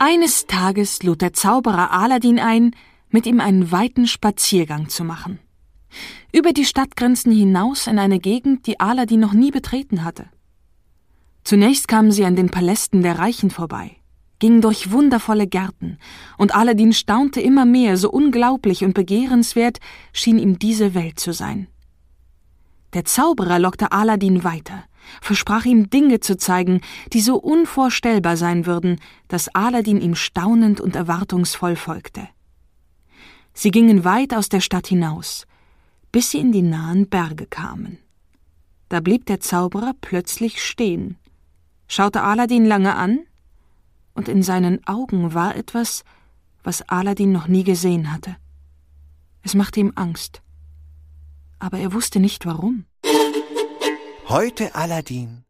Eines Tages lud der Zauberer Aladin ein, mit ihm einen weiten Spaziergang zu machen. Über die Stadtgrenzen hinaus in eine Gegend, die Aladin noch nie betreten hatte. Zunächst kamen sie an den Palästen der Reichen vorbei, gingen durch wundervolle Gärten, und Aladin staunte immer mehr, so unglaublich und begehrenswert schien ihm diese Welt zu sein. Der Zauberer lockte Aladin weiter, versprach ihm Dinge zu zeigen, die so unvorstellbar sein würden, dass Aladin ihm staunend und erwartungsvoll folgte. Sie gingen weit aus der Stadt hinaus, bis sie in die nahen Berge kamen. Da blieb der Zauberer plötzlich stehen, schaute Aladin lange an, und in seinen Augen war etwas, was Aladin noch nie gesehen hatte. Es machte ihm Angst, aber er wusste nicht warum. Heute, Aladin,